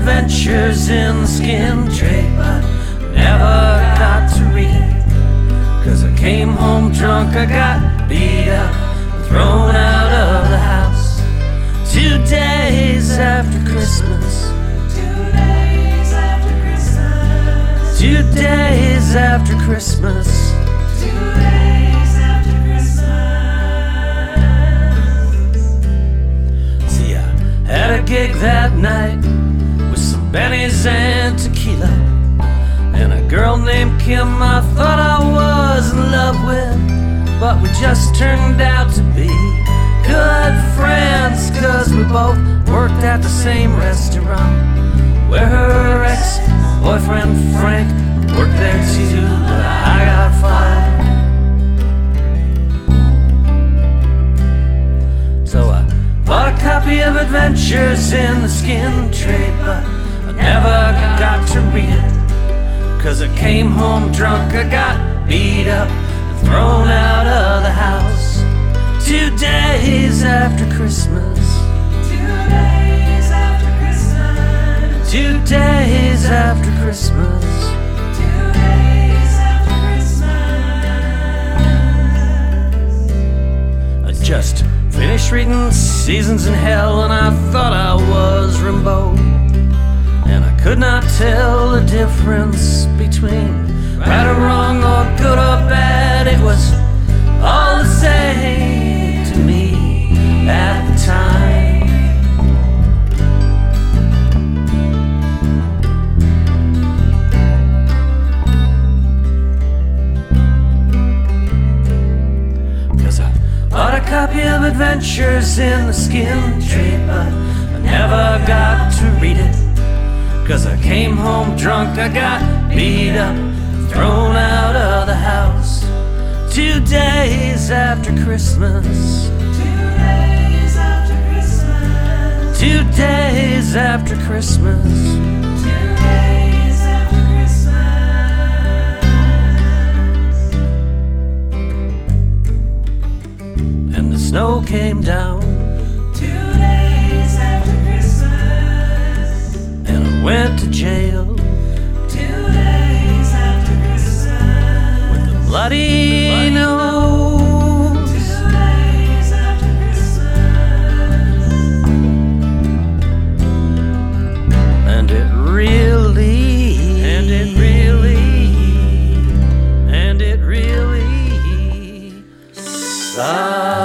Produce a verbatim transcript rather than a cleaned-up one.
adventures in the skin trade, but never got to read it. Cause I came home drunk, I got beat up, thrown out of the house. Two days after Christmas. Two days after Christmas. Two days after Christmas. Two days after Christmas. See, I had a gig that night with some bennies and tequila, and a girl named Kim I thought I was in love with, but we just turned out to be good friends, cause we both worked at the same restaurant where her ex-boyfriend Frank worked there too, but I got fired. So I bought a copy of Adventures in the Skin Trade, but I never got to read it. Cause I came home drunk, I got beat up and thrown out of the house. Two days after Christmas. Two days after Christmas. Two days after Christmas. Two days after Christmas. I just finished reading Seasons in Hell, and I thought I was Rimbaud, and I could not tell the difference between right or wrong or good or bad. It was all the same to me at the time. Cause I bought a copy of Adventures in the Skin Trade, but I never got to read it. Cause I came home drunk, I got beat up, thrown out of the house. Two days after Christmas. Two days after Christmas. Two days after Christmas. Two days after Christmas. And the snow came down. Two days after Christmas. And I went to jail. Two days after Christmas. With the bloody nose. Two days after Christmas. And it really, and it really, and it really sucks.